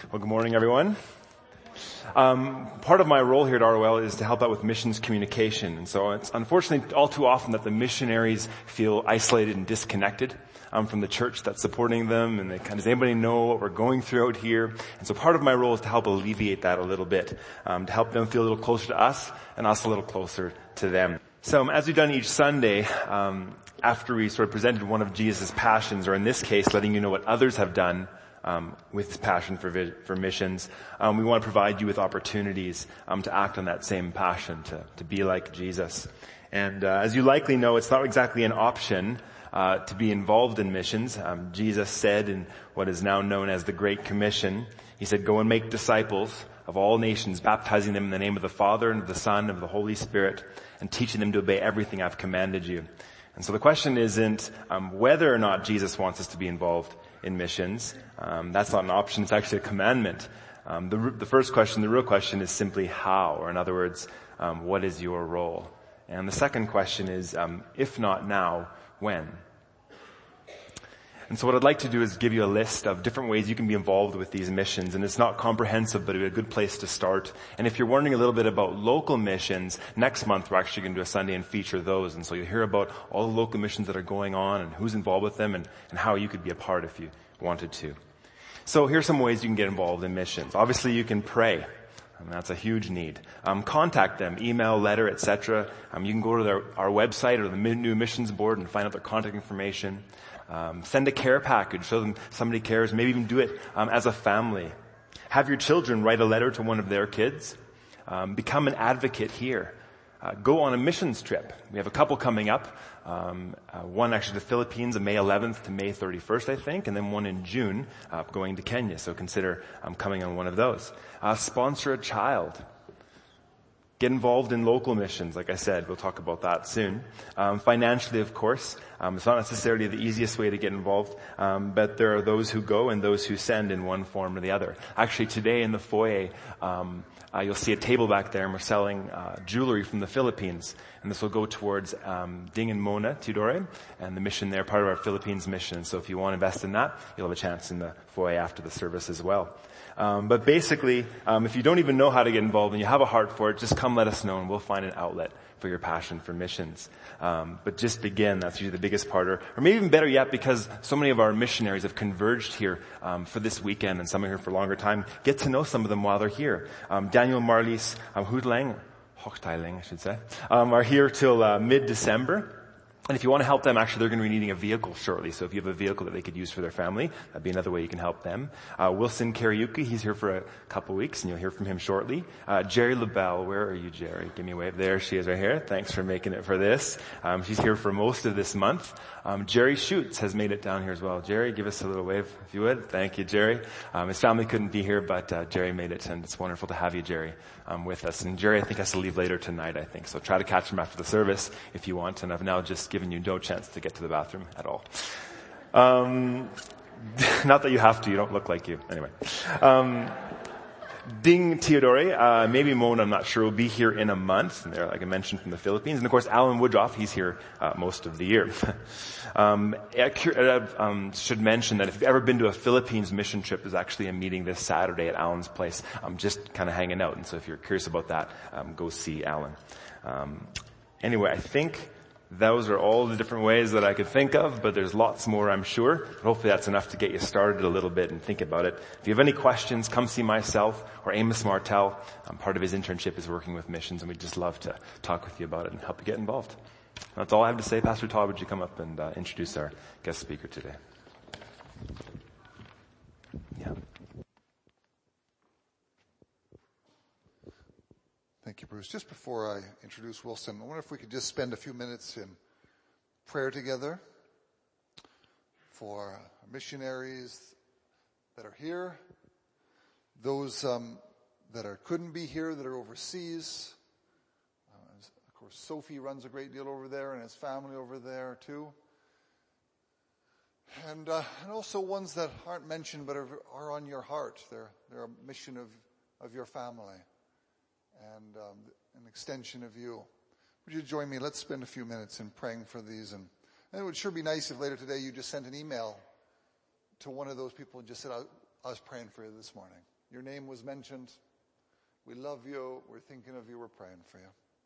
Well, good morning, everyone. Part of my role here at ROL is to help out with missions communication. And so it's unfortunately all too often that the missionaries feel isolated and disconnected from the church that's supporting them. And does anybody know what we're going through out here? And so part of my role is to help alleviate that a little bit, to help them feel a little closer to us and us a little closer to them. So as we've done each Sunday, after we sort of presented one of Jesus' passions, or in this case, letting you know what others have done with his passion for missions, we want to provide you with opportunities to act on that same passion, to be like Jesus. And as you likely know, it's not exactly an option to be involved in missions. Jesus said in what is now known as the Great Commission, he said, "Go and make disciples of all nations, baptizing them in the name of the Father and of the Son and of the Holy Spirit, and teaching them to obey everything I've commanded you." And so the question isn't whether or not Jesus wants us to be involved in missions. That's not an option. It's actually a commandment. The first question, the real question, is simply how, or in other words, what is your role? And the second question is, if not now, when? And so what I'd like to do is give you a list of different ways you can be involved with these missions. And it's not comprehensive, but it'd be a good place to start. And if you're wondering a little bit about local missions, next month we're actually going to do a Sunday and feature those. And so you'll hear about all the local missions that are going on and who's involved with them and how you could be a part if you wanted to. So here's some ways you can get involved in missions. Obviously you can pray. And that's a huge need. Contact them, email, letter, etc. You can go to our website or the new missions board and find out their contact information. Send a care package, show them somebody cares, maybe even do it as a family. Have your children write a letter to one of their kids. Become an advocate here. Go on a missions trip. We have a couple coming up. One actually to the Philippines on May 11th to May 31st, I think, and then one in June going to Kenya. So consider coming on one of those. Sponsor a child. Get involved in local missions, like I said. We'll talk about that soon. Financially, of course. It's not necessarily the easiest way to get involved, but there are those who go and those who send in one form or the other. Actually, today in the foyer, you'll see a table back there, and we're selling jewelry from the Philippines. And this will go towards Ding and Mona Teodoro and the mission there, part of our Philippines mission. So if you want to invest in that, you'll have a chance in the foyer after the service as well. But basically, if you don't even know how to get involved and you have a heart for it, just come let us know and we'll find an outlet for your passion for missions. But just begin. That's usually the biggest part. Or maybe even better yet, because so many of our missionaries have converged here for this weekend and some are here for a longer time, get to know some of them while they're here. Daniel Marlies Hochteiling, I should say, are here till mid-December. And if you want to help them, actually, they're going to be needing a vehicle shortly. So if you have a vehicle that they could use for their family, that'd be another way you can help them. Wilson Kariuki, he's here for a couple weeks, and you'll hear from him shortly. Jerry LaBelle, where are you, Jerry? Give me a wave. There she is right here. Thanks for making it for this. She's here for most of this month. Jerry Schutz has made it down here as well. Jerry, give us a little wave, if you would. Thank you, Jerry. His family couldn't be here, but Jerry made it, and it's wonderful to have you, Jerry, with us. And Jerry, I think, has to leave later tonight, I think. So try to catch him after the service if you want, and I've now just given you no chance to get to the bathroom at all. Not that you have to, you don't look like you. Anyway. Ding Teodoro, maybe Mona, I'm not sure, will be here in a month. And they're, like I mentioned, from the Philippines. And of course, Alan Woodruff, he's here most of the year. Should mention that if you've ever been to a Philippines mission trip, there's actually a meeting this Saturday at Alan's place. Just kind of hanging out. And so if you're curious about that, go see Alan. Anyway, I think those are all the different ways that I could think of, but there's lots more, I'm sure. But hopefully that's enough to get you started a little bit and think about it. If you have any questions, come see myself or Amos Martell. Part of his internship is working with missions, and we'd just love to talk with you about it and help you get involved. That's all I have to say. Pastor Todd, would you come up and introduce our guest speaker today? Yeah. Thank you, Bruce. Just before I introduce Wilson, I wonder if we could just spend a few minutes in prayer together for missionaries that are here, those that couldn't be here, that are overseas. Of course, Sophie runs a great deal over there and his family over there too. And also ones that aren't mentioned but are on your heart. They're a mission of your family. And an extension of you. Would you join me? Let's spend a few minutes in praying for these. And it would sure be nice if later today you just sent an email to one of those people and just said, I was praying for you this morning. Your name was mentioned. We love you. We're thinking of you. We're praying for you.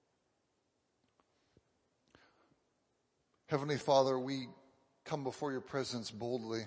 Heavenly Father, we come before your presence boldly,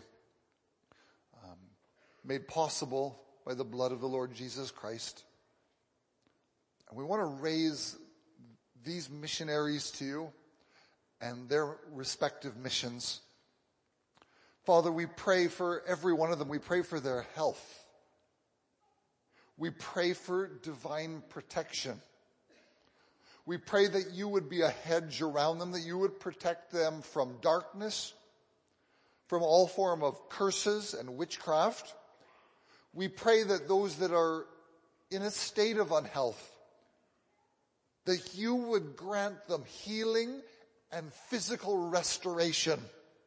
made possible by the blood of the Lord Jesus Christ. And we want to raise these missionaries to you and their respective missions. Father, we pray for every one of them. We pray for their health. We pray for divine protection. We pray that you would be a hedge around them, that you would protect them from darkness, from all form of curses and witchcraft. We pray that those that are in a state of unhealth, that you would grant them healing and physical restoration.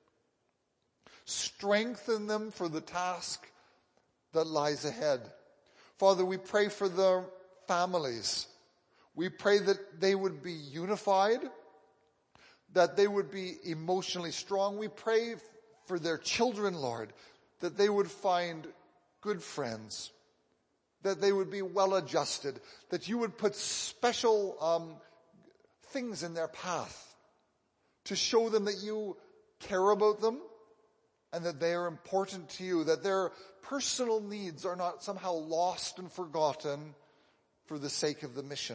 Strengthen them for the task that lies ahead. Father, we pray for their families. We pray that they would be unified, that they would be emotionally strong. We pray for their children, Lord, that they would find good friends, that they would be well adjusted, that you would put special things in their path to show them that you care about them and that they are important to you, that their personal needs are not somehow lost and forgotten for the sake of the mission.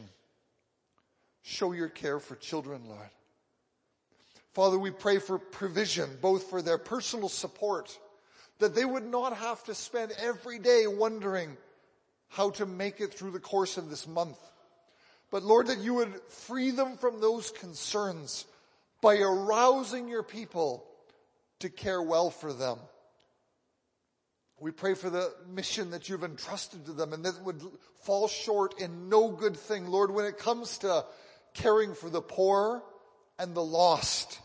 Show your care for children, Lord. Father, we pray for provision, both for their personal support, that they would not have to spend every day wondering how to make it through the course of this month. But Lord, that you would free them from those concerns by arousing your people to care well for them. We pray for the mission that you've entrusted to them and that would fall short in no good thing. Lord, when it comes to caring for the poor and the lost,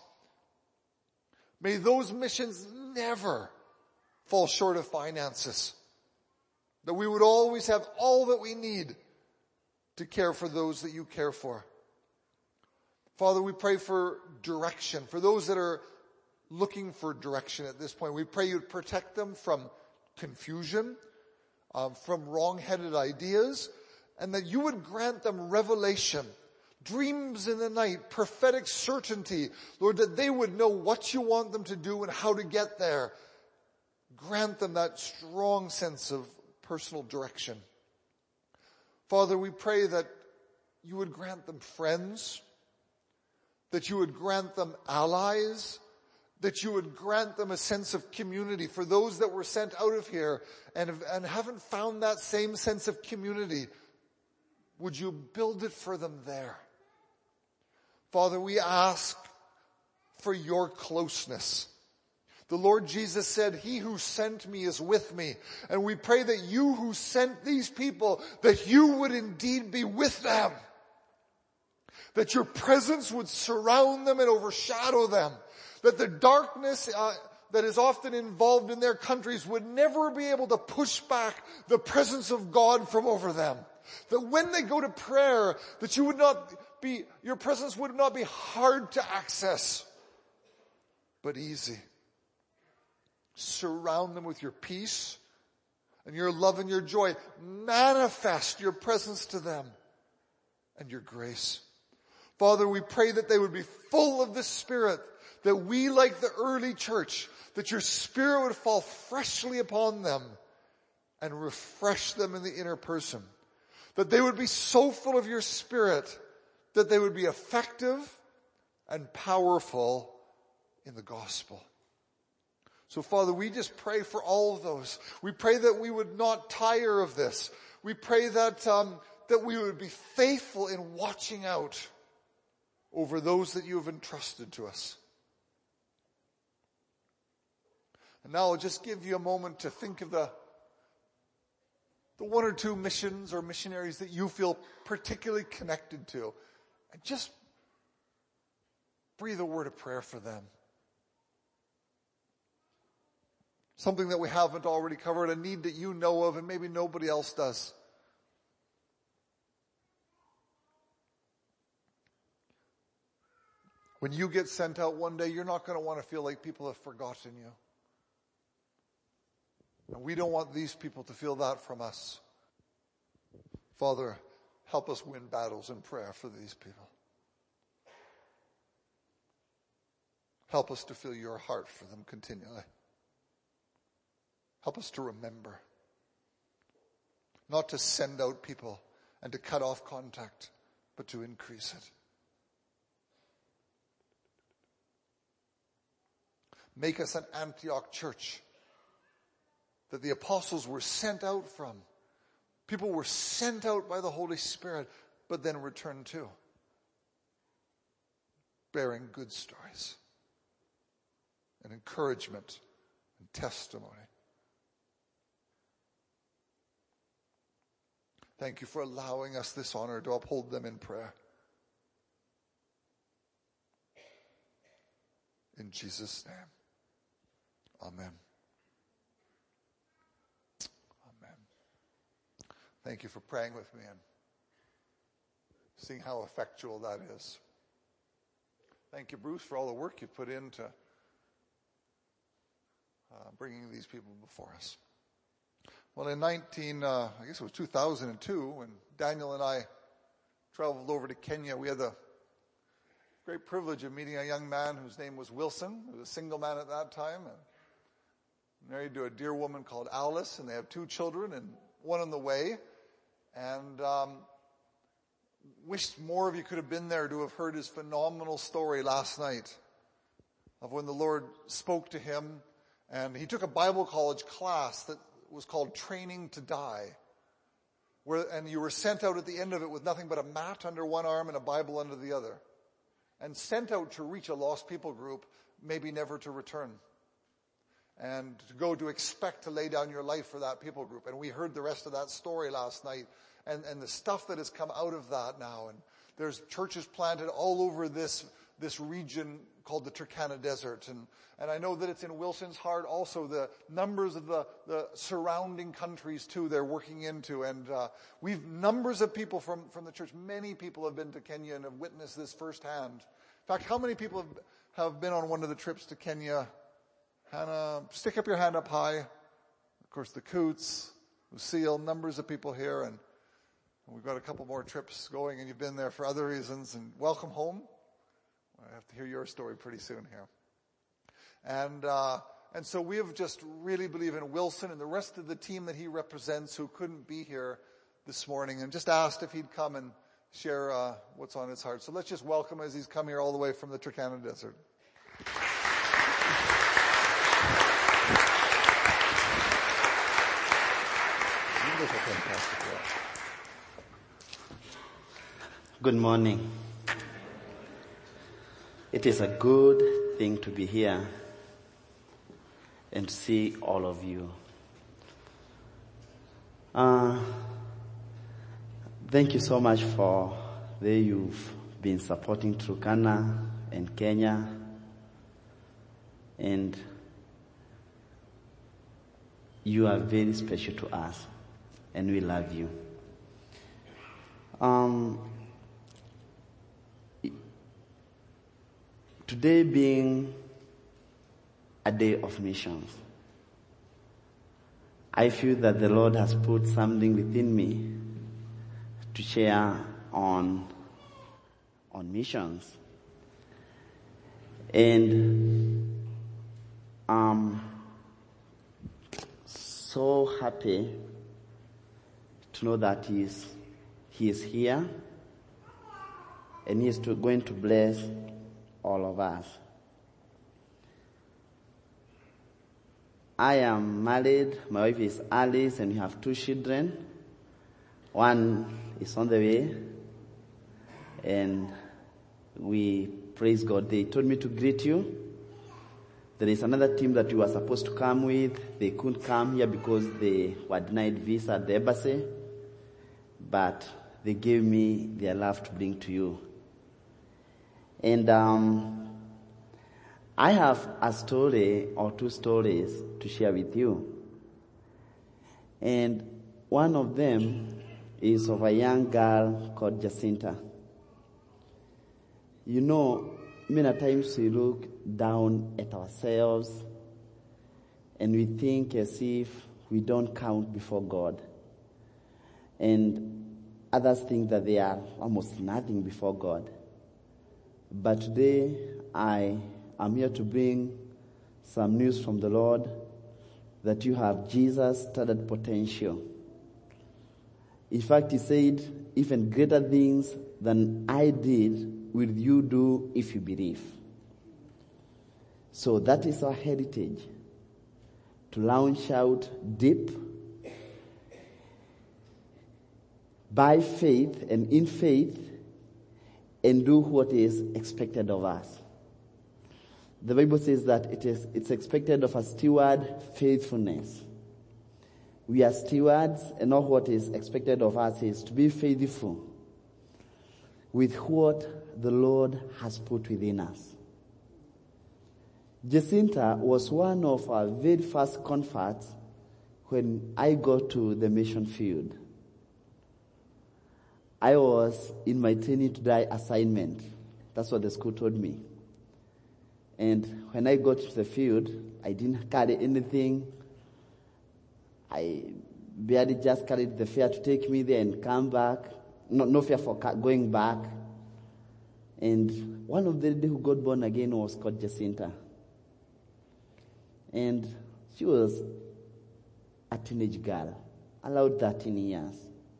may those missions never fall short of finances. That we would always have all that we need to care for those that you care for. Father, we pray for direction. For those that are looking for direction at this point, we pray you'd protect them from confusion, from wrong-headed ideas, and that you would grant them revelation, dreams in the night, prophetic certainty. Lord, that they would know what you want them to do and how to get there. Grant them that strong sense of personal direction. Father, we pray that you would grant them friends, that you would grant them allies, that you would grant them a sense of community. For those that were sent out of here and haven't found that same sense of community, would you build it for them there? Father, we ask for your closeness. The Lord Jesus said, he who sent me is with me. And we pray that you who sent these people, that you would indeed be with them. That your presence would surround them and overshadow them. That the darkness that is often involved in their countries would never be able to push back the presence of God from over them. That when they go to prayer, that your presence would not be hard to access, but easy. Surround them with your peace and your love and your joy. Manifest your presence to them and your grace. Father, we pray that they would be full of the Spirit, that we, like the early church, that your Spirit would fall freshly upon them and refresh them in the inner person. That they would be so full of your Spirit that they would be effective and powerful in the gospel. So Father, we just pray for all of those. We pray that we would not tire of this. We pray that we would be faithful in watching out over those that you have entrusted to us. And now I'll just give you a moment to think of the one or two missions or missionaries that you feel particularly connected to. And just breathe a word of prayer for them. Something that we haven't already covered, a need that you know of and maybe nobody else does. When you get sent out one day, you're not going to want to feel like people have forgotten you. And we don't want these people to feel that from us. Father, help us win battles in prayer for these people. Help us to feel your heart for them continually. Help us to remember. Not to send out people and to cut off contact, but to increase it. Make us an Antioch church that the apostles were sent out from. People were sent out by the Holy Spirit, but then returned to, bearing good stories and encouragement and testimony. Thank you for allowing us this honor to uphold them in prayer. In Jesus' name. Amen. Amen. Thank you for praying with me and seeing how effectual that is. Thank you, Bruce, for all the work you've put into bringing these people before us. Well, in 2002, when Daniel and I traveled over to Kenya, we had the great privilege of meeting a young man whose name was Wilson. He was a single man at that time, and married to a dear woman called Alice, and they have 2 children and one on the way. And wished more of you could have been there to have heard his phenomenal story last night of when the Lord spoke to him. And he took a Bible college class that was called Training to Die, and you were sent out at the end of it with nothing but a mat under one arm and a Bible under the other, and sent out to reach a lost people group, maybe never to return, and to go to expect to lay down your life for that people group. And we heard the rest of that story last night, and the stuff that has come out of that now. And there's churches planted all over this region called the Turkana Desert. And I know that it's in Wilson's heart also, the numbers of the surrounding countries too they're working into. And we've numbers of people from the church. Many people have been to Kenya and have witnessed this firsthand. In fact, how many people have been on one of the trips to Kenya? Hannah, stick up your hand up high. Of course, the Coots, Lucille, numbers of people here. And we've got a couple more trips going, and you've been there for other reasons. And welcome home. I have to hear your story pretty soon here. And so we have just really believe in Wilson and the rest of the team that he represents who couldn't be here this morning, and just asked if he'd come and share what's on his heart. So let's just welcome him as he's come here all the way from the Turkana Desert. Good morning. It is a good thing to be here and to see all of you. Thank you so much for the way you've been supporting Turkana and Kenya, and you are very special to us, and we love you. Today being a day of missions, I feel that the Lord has put something within me to share on missions. And I'm so happy to know that He is here, and He is going to bless all of us. I am married. My wife is Alice, and we have 2 children. One is on the way, and we praise God. They told me to greet you. There is another team that you were supposed to come with. They couldn't come here because they were denied visa at the embassy, but they gave me their love to bring to you. And I have a story or 2 stories to share with you. And one of them is of a young girl called Jacinta. You know, many times we look down at ourselves and we think as if we don't count before God. And others think that they are almost nothing before God. But today, I am here to bring some news from the Lord that you have Jesus studded potential. In fact, he said, even greater things than I did will you do if you believe. So that is our heritage, to launch out deep by faith and in faith and do what is expected of us. The Bible says that it's expected of a steward faithfulness. We are stewards, and all what is expected of us is to be faithful with what the Lord has put within us. Jacinta was one of our very first converts when I got to the mission field. I was in my training to die assignment. That's what the school told me. And when I got to the field, I didn't carry anything. I barely just carried the fare to take me there and come back. No fare for going back. And one of the ladies who got born again was called Jacinta. And she was a teenage girl, about 13 years.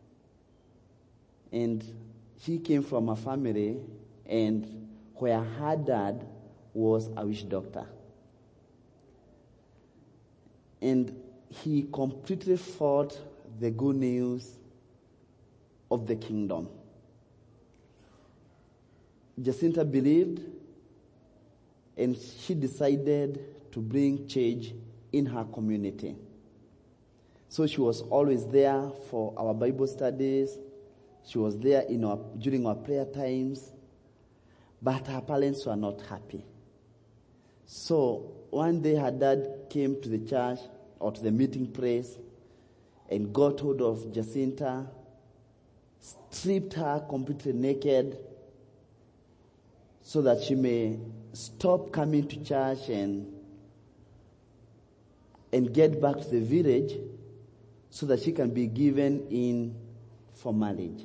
And she came from a family and where her dad was a witch doctor. And he completely fought the good news of the kingdom. Jacinta believed, and she decided to bring change in her community. So she was always there for our Bible studies. She was there during our prayer times. But her parents were not happy. So one day her dad came to the church or to the meeting place and got hold of Jacinta, stripped her completely naked so that she may stop coming to church and get back to the village so that she can be given in for marriage.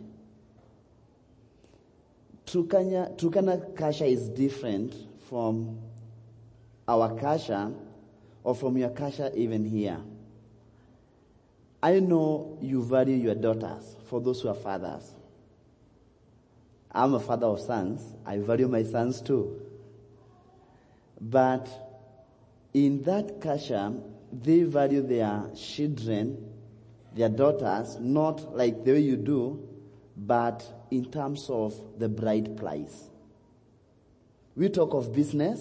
Turkana Kasha is different from our Kasha or from your Kasha even here. I know you value your daughters, for those who are fathers. I'm a father of sons. I value my sons too. But in that Kasha, they value their children, their daughters, not like the way you do, but in terms of the bride price. We talk of business,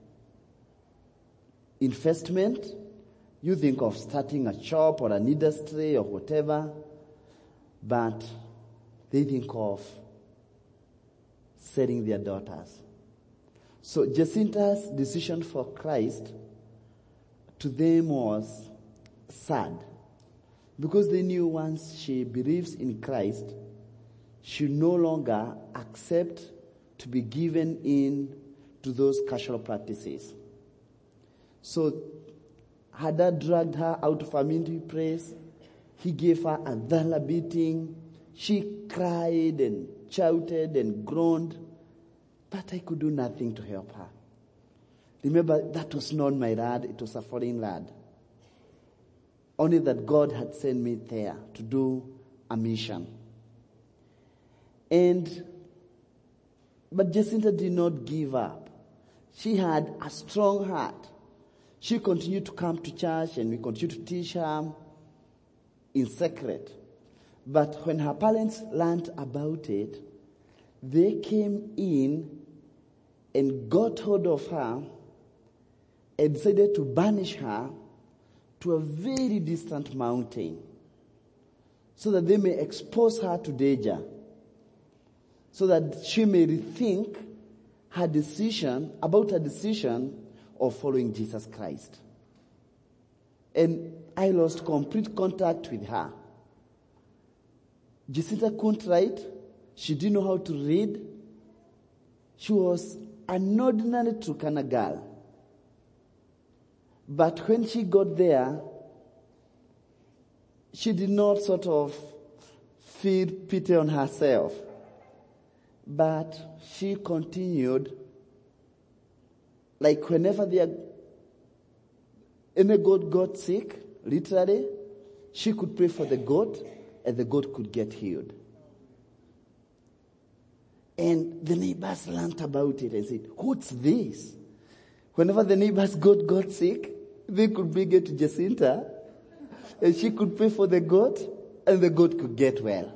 investment. You think of starting a shop or an industry or whatever, but they think of selling their daughters. So Jacinta's decision for Christ to them was sad, because they knew once she believes in Christ, she no longer accept to be given in to those casual practices. So her dad dragged her out of her ministry place. He gave her a thorough beating. She cried and shouted and groaned, but I could do nothing to help her. Remember, that was not my lad, it was a foreign lad. Only that God had sent me there to do a mission. But Jacinta did not give up. She had a strong heart. She continued to come to church, and we continued to teach her in secret. But when her parents learned about it, they came in and got hold of her and decided to banish her to a very distant mountain so that they may expose her to danger, so that she may rethink her decision of following Jesus Christ. And I lost complete contact with her. Jacinta couldn't write. She didn't know how to read. She was an ordinary Turkana girl. But when she got there, she did not sort of feel pity on herself, but she continued, like whenever any goat got sick, literally, she could pray for the goat and the goat could get healed. And the neighbors learned about it and said, what's this? Whenever the neighbor's goat got sick, they could bring it to Jacinta and she could pray for the goat and the goat could get well.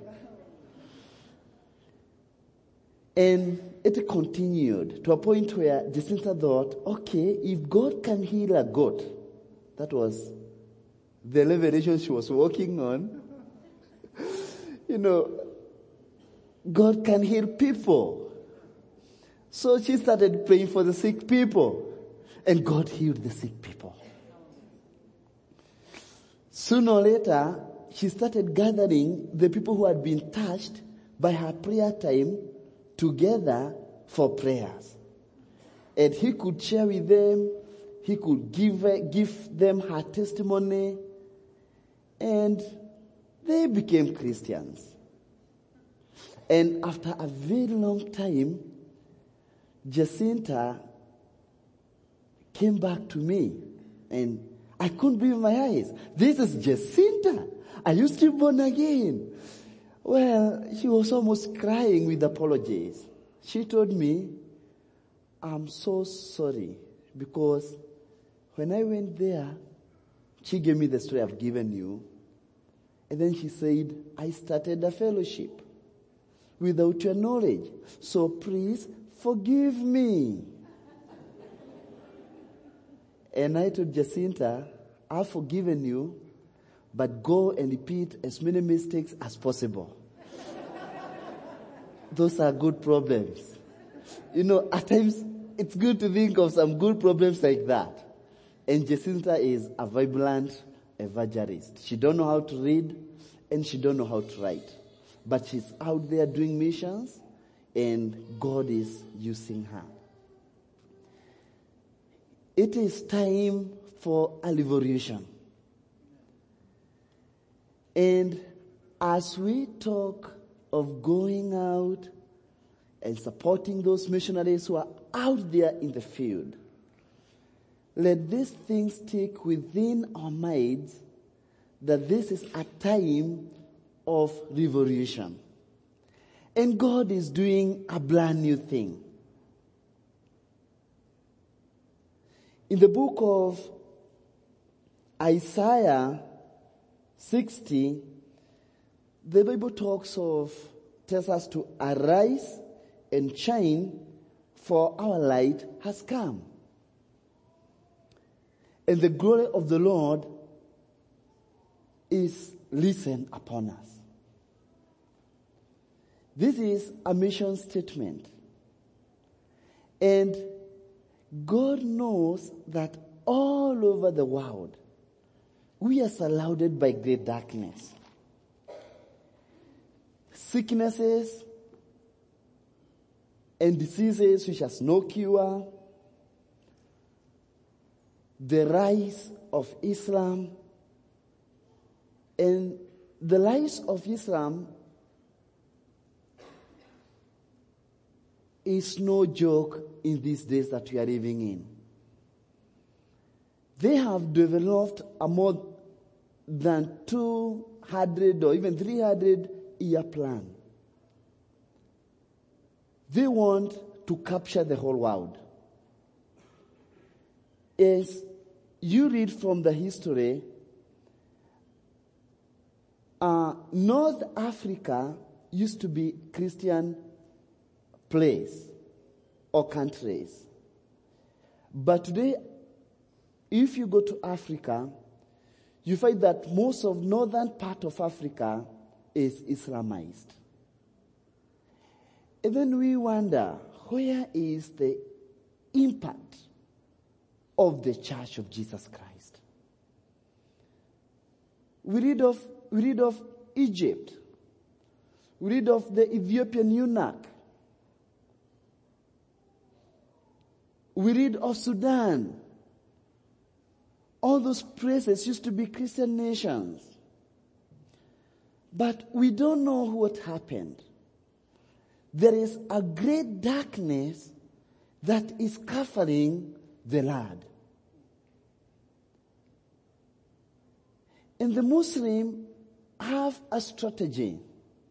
And it continued to a point where Jacinta thought, okay, if God can heal a goat, that was the revelation she was working on. God can heal people. So she started praying for the sick people, and God healed the sick people. Sooner or later, she started gathering the people who had been touched by her prayer time together for prayers. And he could share with them, he could give them her testimony, and they became Christians. And after a very long time, Jacinta came back to me, and I couldn't believe my eyes. This is Jacinta. Are you still born again? Well, she was almost crying with apologies. She told me, I'm so sorry, because when I went there, she gave me the story I've given you. And then she said, I started a fellowship without your knowledge. So please forgive me. And I told Jacinta, I've forgiven you, but go and repeat as many mistakes as possible. Those are good problems. At times it's good to think of some good problems like that. And Jacinta is a vibrant evangelist. She don't know how to read and she don't know how to write. But she's out there doing missions and God is using her. It is time for a revolution. And as we talk of going out and supporting those missionaries who are out there in the field, let these things stick within our minds that this is a time of revolution. And God is doing a brand new thing. In the book of Isaiah 60, the Bible tells us to arise and shine, for our light has come. And the glory of the Lord is risen upon us. This is a mission statement. And God knows that all over the world, we are surrounded by great darkness. Sicknesses and diseases which has no cure. The rise of Islam. And the rise of Islam is no joke in these days that we are living in. They have developed a more than 200 or even 300-year plan. They want to capture the whole world. As you read from the history, North Africa used to be Christian place or countries. But today, if you go to Africa, you find that most of northern part of Africa is Islamized. And then we wonder, where is the impact of the Church of Jesus Christ? We read of Egypt. We read of the Ethiopian eunuch. We read of Sudan. All those places used to be Christian nations. But we don't know what happened. There is a great darkness that is covering the land. And the Muslims have a strategy.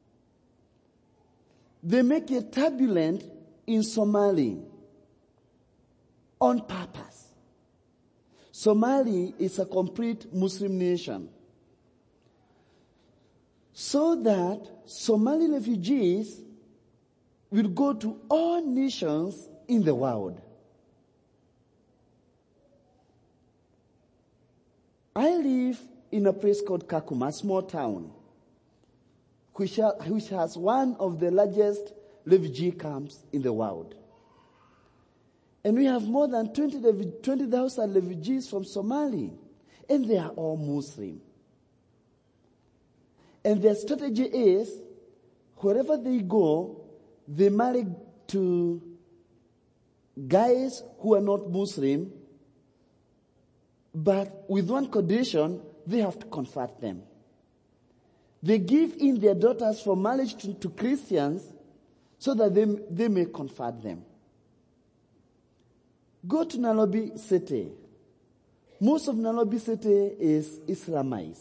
They make it turbulent in Somalia on purpose. Somalia is a complete Muslim nation. So that Somali refugees will go to all nations in the world. I live in a place called Kakuma, a small town, which has one of the largest refugee camps in the world. And we have more than 20,000 refugees from Somalia, and they are all Muslim. And their strategy is, wherever they go, they marry to guys who are not Muslim, but with one condition, they have to convert them. They give in their daughters for marriage to Christians so that they may convert them. Go to Nairobi City. Most of Nairobi City is Islamized.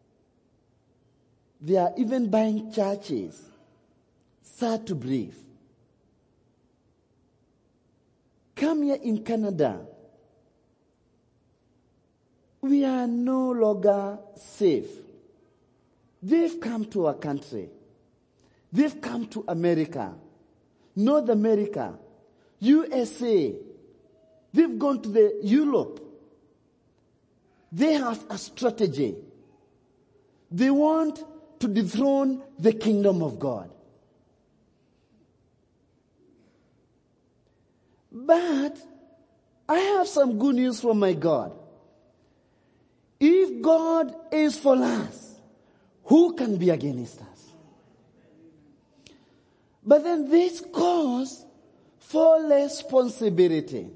They are even buying churches. Sad to believe. Come here in Canada. We are no longer safe. They've come to our country. They've come to America, North America, USA. They've gone to Europe. They have a strategy. They want to dethrone the kingdom of God. But I have some good news from my God. If God is for us, who can be against us? But then this calls for responsibility.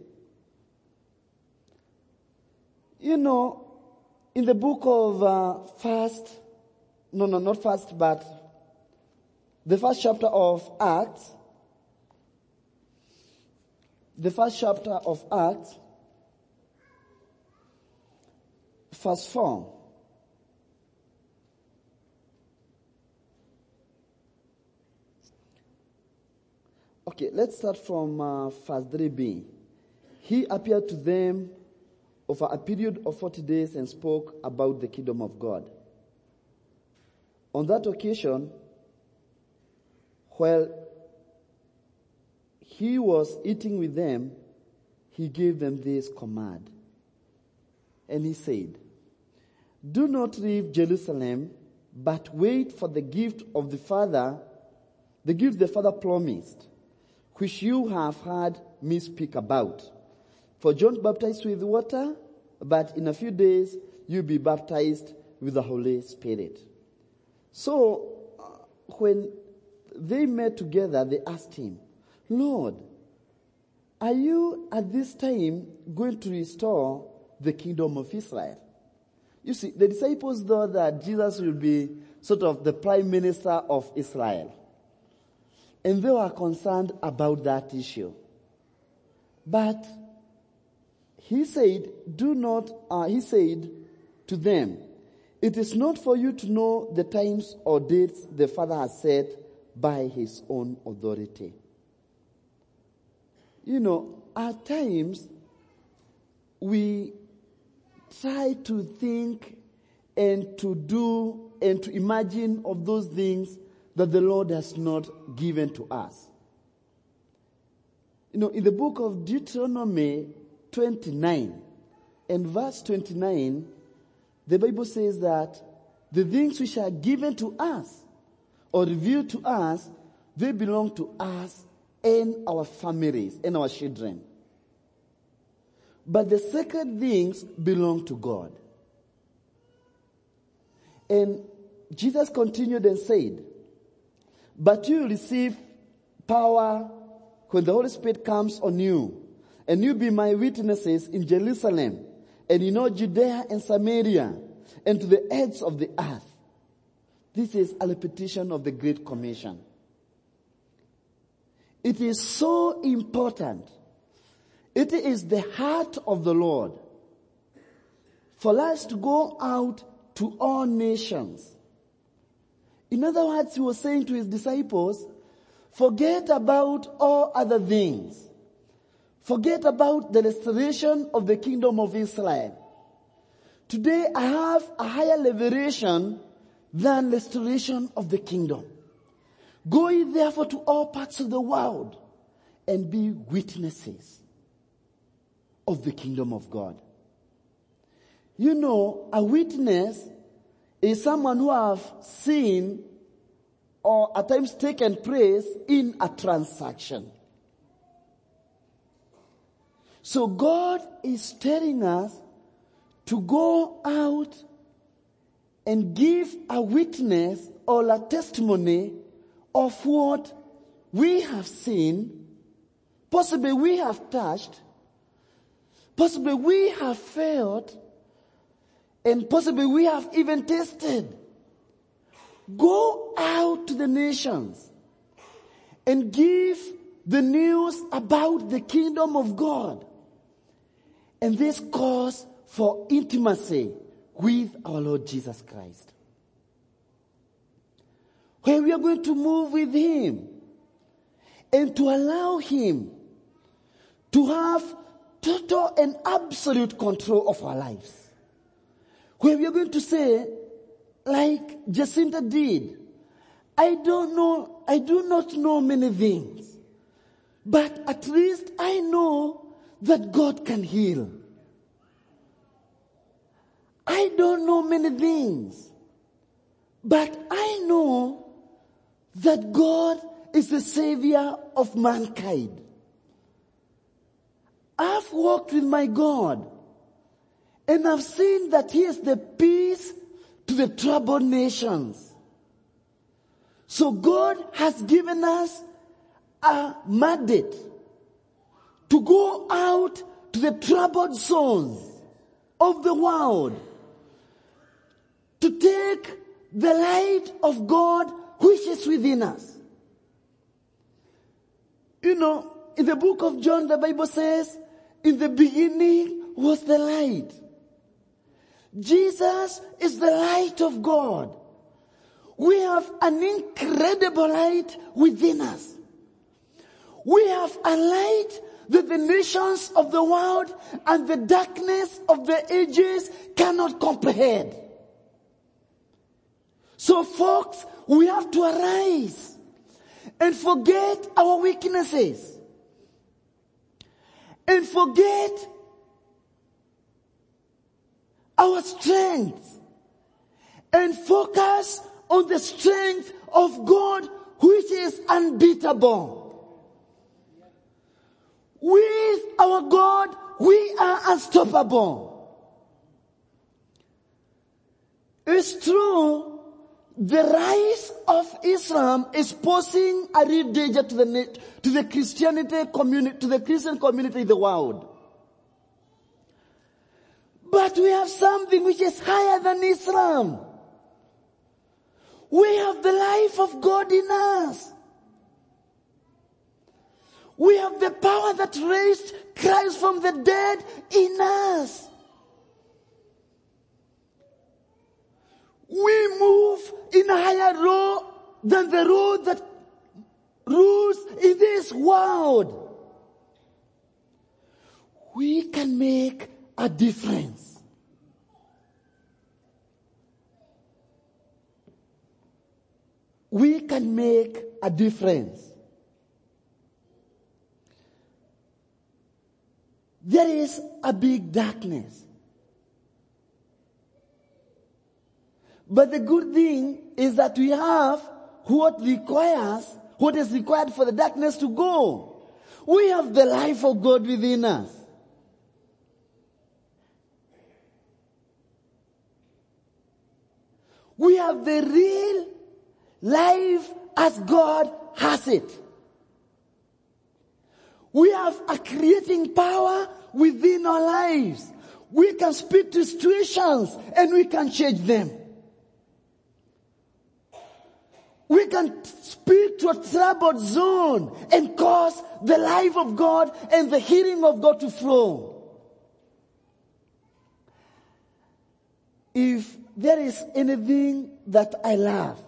You know, in the book of the first chapter of Acts, verse 4. Okay, let's start from verse 3b. He appeared to them over a period of 40 days and spoke about the kingdom of God. On that occasion, while he was eating with them, he gave them this command. And he said, "Do not leave Jerusalem, but wait for the gift of the Father promised, which you have heard me speak about. For John baptized with water, but in a few days you'll be baptized with the Holy Spirit." So, when they met together, they asked him, "Lord, are you at this time going to restore the kingdom of Israel?" You see, the disciples thought that Jesus will be sort of the prime minister of Israel. And they were concerned about that issue. But he said to them, "It is not for you to know the times or dates the Father has set by his own authority." You know, at times, we try to think and to do and to imagine of those things that the Lord has not given to us. You know, in the book of Deuteronomy 29 and verse 29, the Bible says that the things which are given to us or revealed to us, they belong to us and our families and our children. But the sacred things belong to God. And Jesus continued and said, "But you will receive power when the Holy Spirit comes on you, and you'll be my witnesses in Jerusalem, and in all Judea and Samaria, and to the ends of the earth." This is a repetition of the Great Commission. It is so important. It is the heart of the Lord for us to go out to all nations. In other words, he was saying to his disciples, forget about all other things. Forget about the restoration of the kingdom of Israel. Today I have a higher liberation than restoration of the kingdom. Go ye therefore to all parts of the world and be witnesses of the kingdom of God. You know, a witness is someone who have seen or at times taken place in a transaction. So God is telling us to go out and give a witness or a testimony of what we have seen, possibly we have touched, possibly we have felt, and possibly we have even tasted. Go out to the nations and give the news about the kingdom of God. And this calls for intimacy with our Lord Jesus Christ, where we are going to move with him and to allow him to have total and absolute control of our lives. Where we are going to say, like Jacinta did, I do not know many things, but at least I know that God can heal. I don't know many things, but I know that God is the Savior of mankind. I've walked with my God, and I've seen that he is the peace to the troubled nations. So God has given us a mandate to go out to the troubled zones of the world, to take the light of God which is within us. You know, in the book of John, the Bible says, in the beginning was the light. Jesus is the light of God. We have an incredible light within us. We have a light that the nations of the world and the darkness of the ages cannot comprehend. So folks, we have to arise and forget our weaknesses and forget our strength and focus on the strength of God, which is unbeatable. With our God, we are unstoppable. It's true, the rise of Islam is posing a real danger to the Christianity community, to the Christian community in the world. But we have something which is higher than Islam. We have the life of God in us. We have the power that raised Christ from the dead in us. We move in a higher road than the road that rules in this world. We can make a difference. We can make a difference. There is a big darkness. But the good thing is that we have what is required for the darkness to go. We have the life of God within us. We have the real life as God has it. We have a creating power within our lives. We can speak to situations and we can change them. We can speak to a troubled zone and cause the life of God and the healing of God to flow. If there is anything that I love,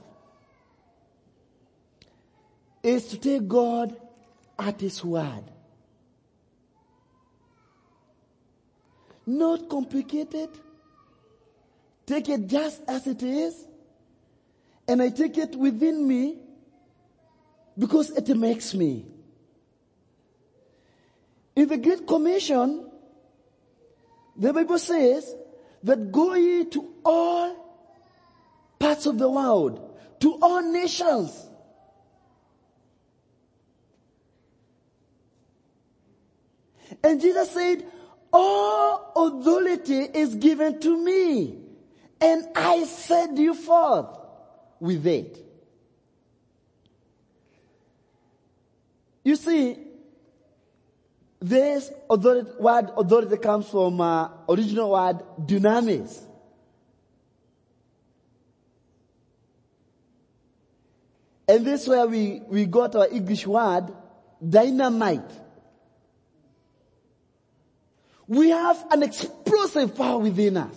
is to take God at His word. Not complicated. Take it just as it is. And I take it within me because it makes me. In the Great Commission, the Bible says that go ye to all parts of the world, to all nations. And Jesus said, all authority is given to me, and I send you forth with it. You see, this word authority comes from original word dunamis. And this is where we got our English word dynamite. We have an explosive power within us.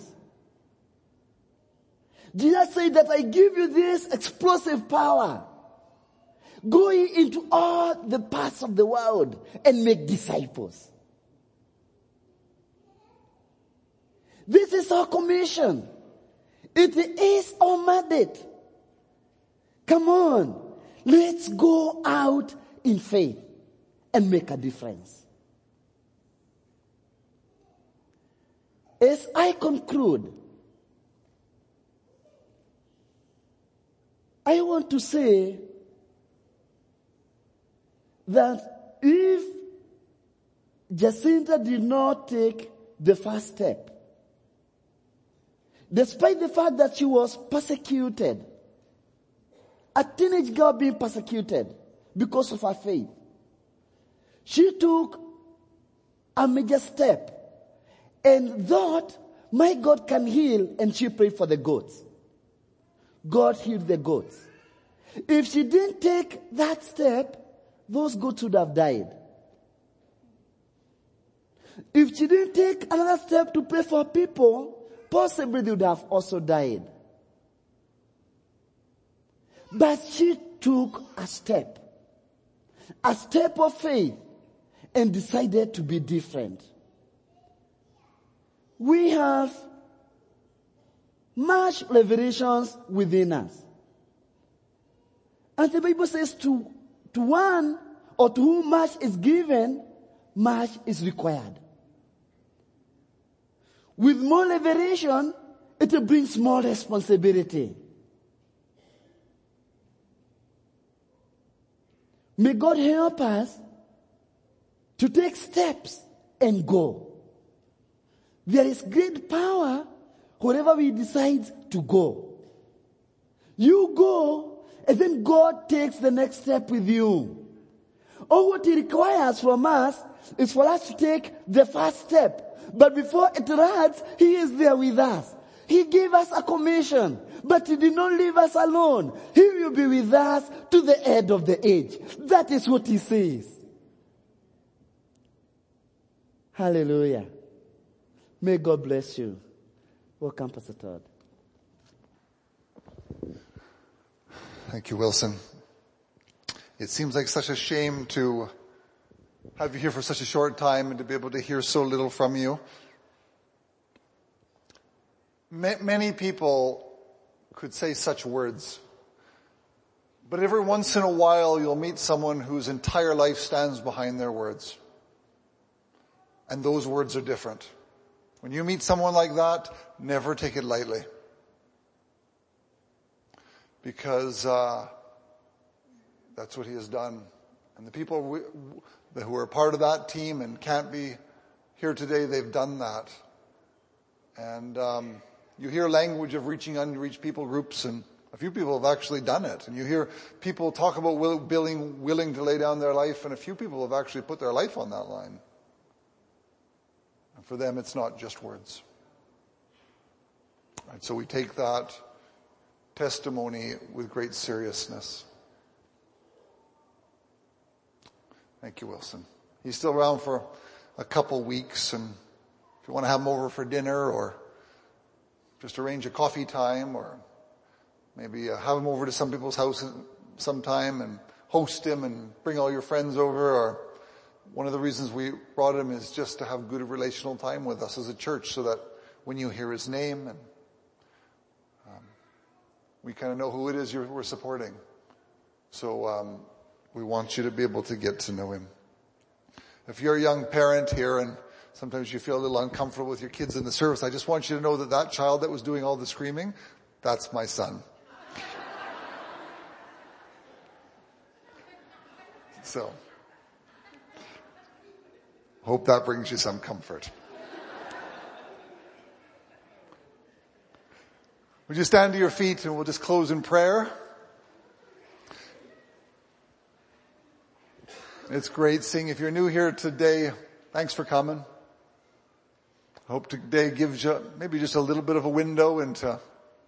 Jesus said that I give you this explosive power. Go into all the parts of the world and make disciples. This is our commission. It is our mandate. Come on, let's go out in faith and make a difference. As I conclude, I want to say that if Jacinta did not take the first step, despite the fact that she was persecuted, a teenage girl being persecuted because of her faith, she took a major step and thought, my God can heal, and she prayed for the goats. God healed the goats. If she didn't take that step, those goats would have died. If she didn't take another step to pray for people, possibly they would have also died. But she took a step of faith, and decided to be different. We have much revelations within us. And the Bible says to one or to whom much is given, much is required. With more revelation, it brings more responsibility. May God help us to take steps and go. There is great power wherever we decide to go. You go, and then God takes the next step with you. All what He requires from us is for us to take the first step. But before it runs, He is there with us. He gave us a commission, but He did not leave us alone. He will be with us to the end of the age. That is what He says. Hallelujah. May God bless you. Welcome, Pastor Todd. Thank you, Wilson. It seems like such a shame to have you here for such a short time and to be able to hear so little from you. Many people could say such words, but every once in a while you'll meet someone whose entire life stands behind their words. And those words are different. When you meet someone like that, never take it lightly. Because that's what He has done. And the people who are part of that team and can't be here today, they've done that. And you hear language of reaching unreached people groups, and a few people have actually done it. And you hear people talk about willing to lay down their life, and a few people have actually put their life on that line. And for them, it's not just words. Right, so we take that testimony with great seriousness. Thank you, Wilson. He's still around for a couple weeks, and if you want to have him over for dinner or just arrange a coffee time, or maybe have him over to some people's house sometime and host him and bring all your friends over. Or one of the reasons we brought him is just to have good relational time with us as a church, so that when you hear his name, and we kind of know who it is we're supporting. So we want you to be able to get to know him. If you're a young parent here and sometimes you feel a little uncomfortable with your kids in the service, I just want you to know that child that was doing all the screaming, that's my son. So, hope that brings you some comfort. Would you stand to your feet and we'll just close in prayer? It's great seeing. If you're new here today, thanks for coming. I hope today gives you maybe just a little bit of a window into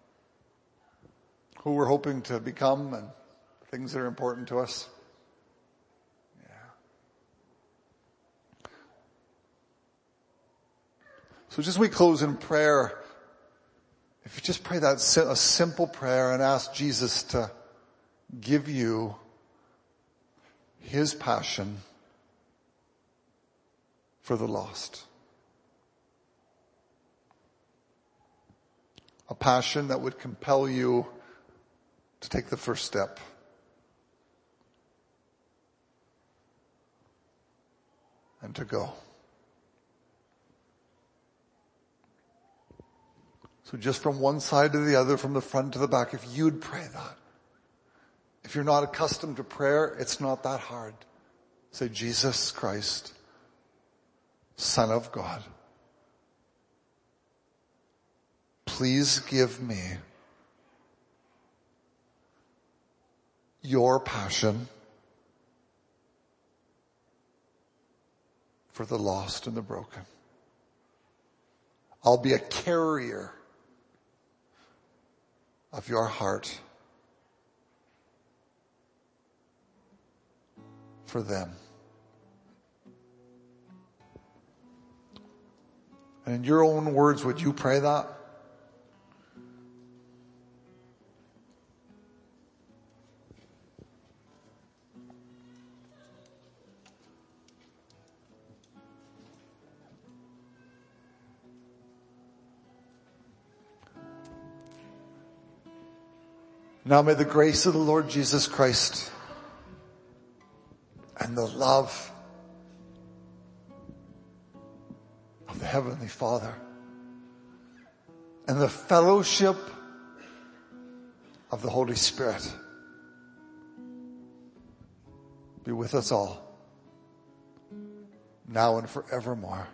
who we're hoping to become and things that are important to us. So just as we close in prayer, if you just pray a simple prayer and ask Jesus to give you his passion for the lost. A passion that would compel you to take the first step. And to go. So just from one side to the other, from the front to the back, if you'd pray that. If you're not accustomed to prayer, it's not that hard. Say, Jesus Christ, Son of God, please give me your passion for the lost and the broken. I'll be a carrier of your heart for them. And in your own words, would you pray that? Now may the grace of the Lord Jesus Christ and the love of the Heavenly Father and the fellowship of the Holy Spirit be with us all, now and forevermore.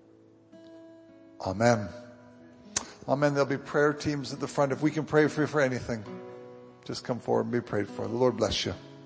Amen. Amen. There'll be prayer teams at the front. If we can pray for you for anything, just come forward and be prayed for. The Lord bless you.